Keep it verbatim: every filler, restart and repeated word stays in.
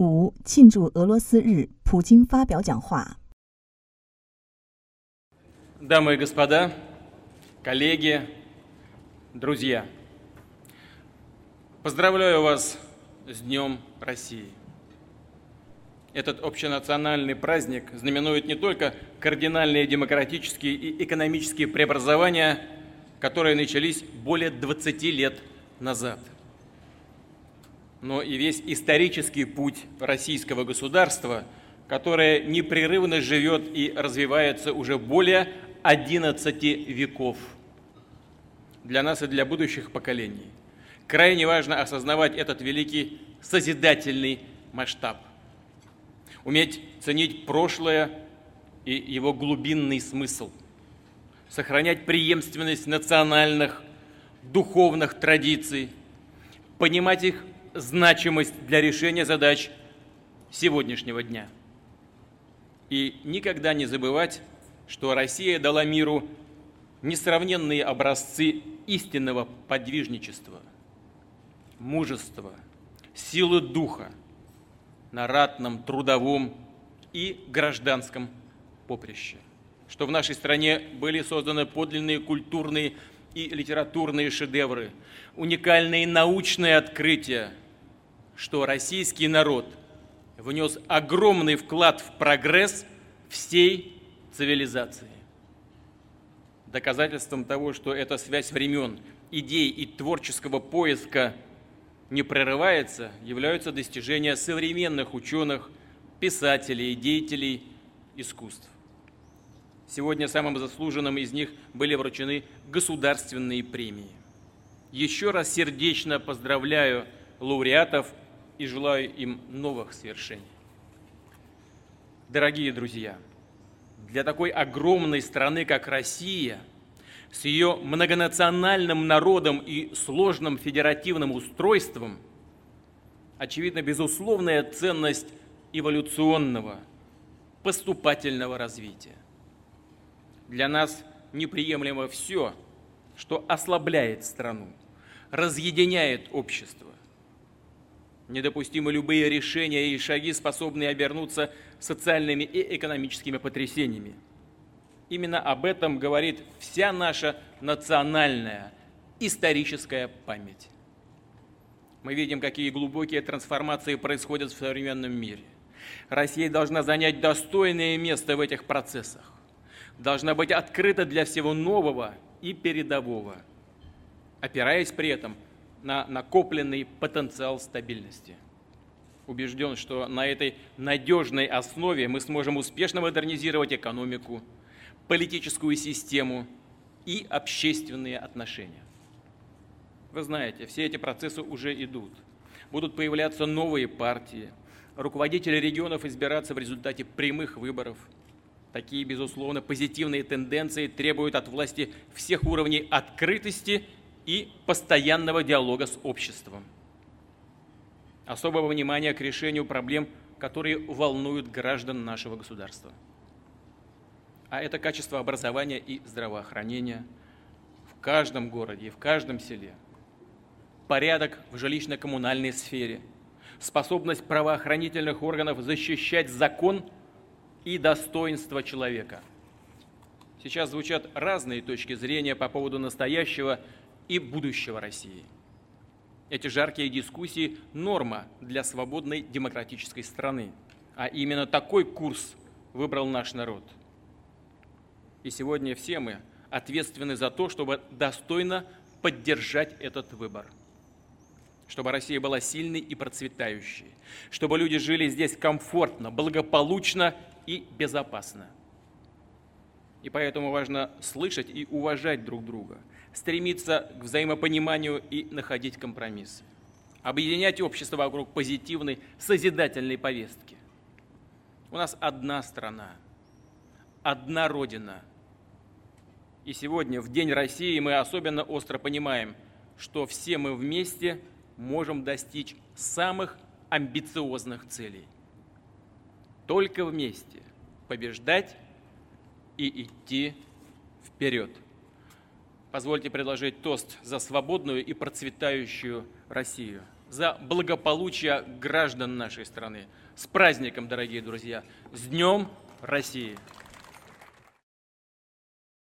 五、庆祝俄罗斯日，普京发表讲话。 Дамы и господа, коллеги, друзья, поздравляю вас с Днем России. Этот общенациональный праздник знаменует не только кардинальные демократические и экономические преобразования, которые начались более двадцати лет назад, но и весь исторический путь российского государства, которое непрерывно живет и развивается уже более одиннадцати веков. Для нас и для будущих поколений крайне важно осознавать этот великий созидательный масштаб, уметь ценить прошлое и его глубинный смысл, сохранять преемственность национальных, духовных традиций, понимать их значимость для решения задач сегодняшнего дня. И никогда не забывать, что Россия дала миру несравненные образцы истинного подвижничества, мужества, силы духа на ратном, трудовом и гражданском поприще, что в нашей стране были созданы подлинные культурные и литературные шедевры, уникальные научные открытия, что российский народ внес огромный вклад в прогресс всей цивилизации. Доказательством того, что эта связь времен, идей и творческого поиска не прерывается, являются достижения современных ученых, писателей и деятелей искусств. Сегодня самым заслуженным из них были вручены государственные премии. Еще раз сердечно поздравляю лауреатов и желаю им новых свершений. Дорогие друзья, для такой огромной страны, как Россия, с ее многонациональным народом и сложным федеративным устройством, очевидна безусловная ценность эволюционного, поступательного развития. Для нас неприемлемо все, что ослабляет страну, разъединяет общество. Недопустимы любые решения и шаги, способные обернуться социальными и экономическими потрясениями. Именно об этом говорит вся наша национальная историческая память. Мы видим, какие глубокие трансформации происходят в современном мире. Россия должна занять достойное место в этих процессах, должна быть открыта для всего нового и передового, опираясь при этом на накопленный потенциал стабильности. Убежден, что на этой надежной основе мы сможем успешно модернизировать экономику, политическую систему и общественные отношения. Вы знаете, все эти процессы уже идут. Будут появляться новые партии, руководители регионов избираться в результате прямых выборов. Такие, безусловно, позитивные тенденции требуют от власти всех уровней открытости и постоянного диалога с обществом. Особого внимания к решению проблем, которые волнуют граждан нашего государства. А это качество образования и здравоохранения в каждом городе и в каждом селе, порядок в жилищно-коммунальной сфере, способность правоохранительных органов защищать закон и достоинство человека. Сейчас звучат разные точки зрения по поводу настоящего и будущего России. Эти жаркие дискуссии – норма для свободной демократической страны. А именно такой курс выбрал наш народ. И сегодня все мы ответственны за то, чтобы достойно поддержать этот выбор. Чтобы Россия была сильной и процветающей. Чтобы люди жили здесь комфортно, благополучно и безопасно. И поэтому важно слышать и уважать друг друга, стремиться к взаимопониманию и находить компромиссы, объединять общество вокруг позитивной, созидательной повестки. У нас одна страна, одна Родина. И сегодня, в День России, мы особенно остро понимаем, что все мы вместе можем достичь самых амбициозных целей. Только вместе побеждать и идти вперед. Позвольте предложить тост за свободную и процветающую Россию. за благополучие граждан нашей страны. С праздником, дорогие друзья! С Днем России!